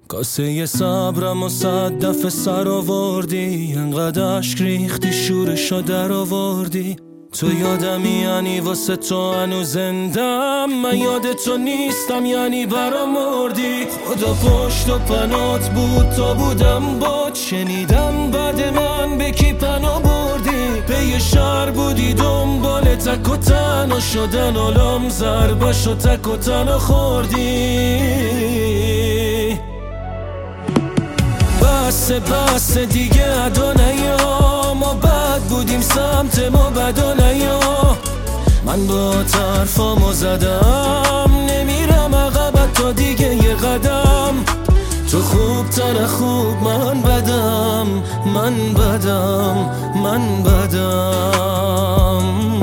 کاسه صبرم و 100 دفعه سر آوردی، انقدر اشک ریختی شورشو در آوردی. تو یادمی یعنی واسه تو هنو زندم، من یاد تو نیستم یعنی برام مردی. خدا پشت و پنات بود تا بودم باد، شنیدم بعد من به کی پناه بردی. پی شهر بودی دنبال تک و تنها شدن، علام ضربش و تک و تنها خوردی. بس دیگه ادا نیا، ما بد بودیم سمت ما بدا نیا. من با طرفامو زدم، نمیرم عقب تا دیگه یه قدم. تو خوب تنه خوب، من بدم، من بدم، من بدم.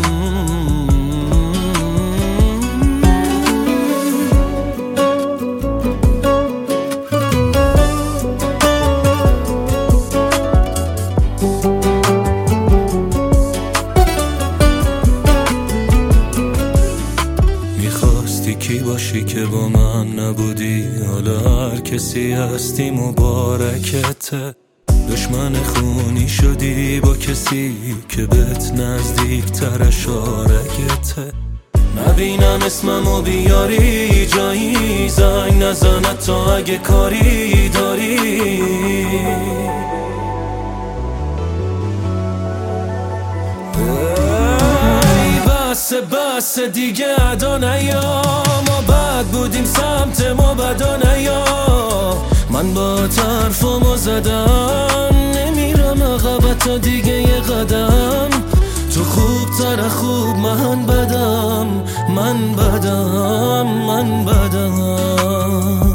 کی باشی که با من نبودی، حالا هر کسی هستی مبارکته. دشمن خونی شدی با کسی که بهت نزدیک ترش آرگته. نبینم اسممو بیاری جایی، زنگ نزنه تا اگه کاری داری. بس دیگه ادا نیا، ما بد بودیم سمت ما بدا نیا. من با طرفامو زدم، نمیرم عقب تا دیگه یه قدم. تو خوب تر خوب، من بدم، من بدم، من بدم.